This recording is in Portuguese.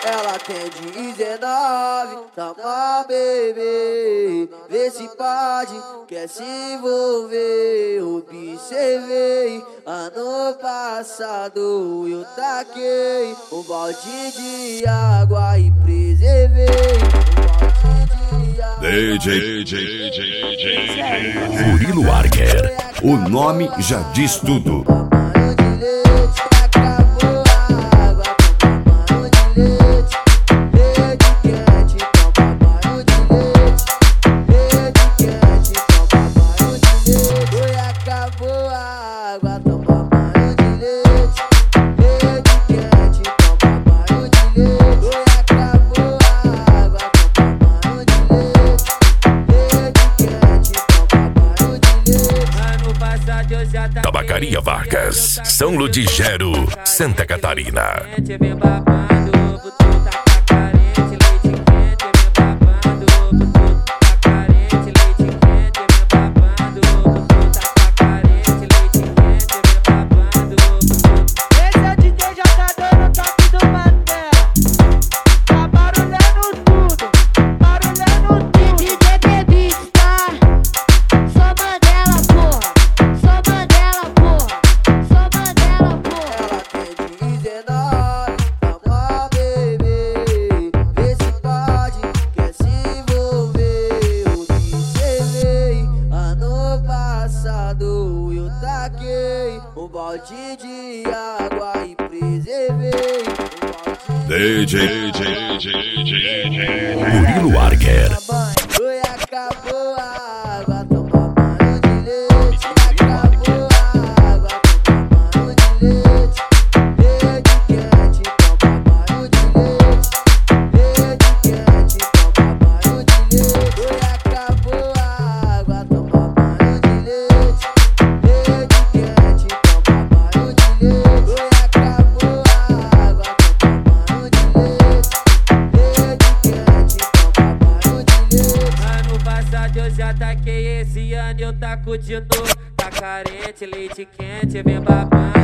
Ela tem 19, toma bebê, vê se pode, quer se envolver. Observei, ano passado eu taquei um balde de água e preservei. DJ Murilo Archer, o nome já diz tudo. Tabacaria Vargas, São Ludgero, Santa Catarina. Eu taquei um balde de água e preservei. DJ Murilo Archer. Foi, acabou a água, toma banho de leite. Acabou a água, toma banho de leite. Leite quente, toma banho de leite. Leite quente, toma banho de leite. Foi, acabou a água, toma banho de leite. Leite quente, toma banho de leite. Foi, acabou a água, toma banho de leite. Leite quente, toma banho de leite. Ano passado eu já taquei, esse ano eu taco de novo. Tá carente, leite quente, vem babando.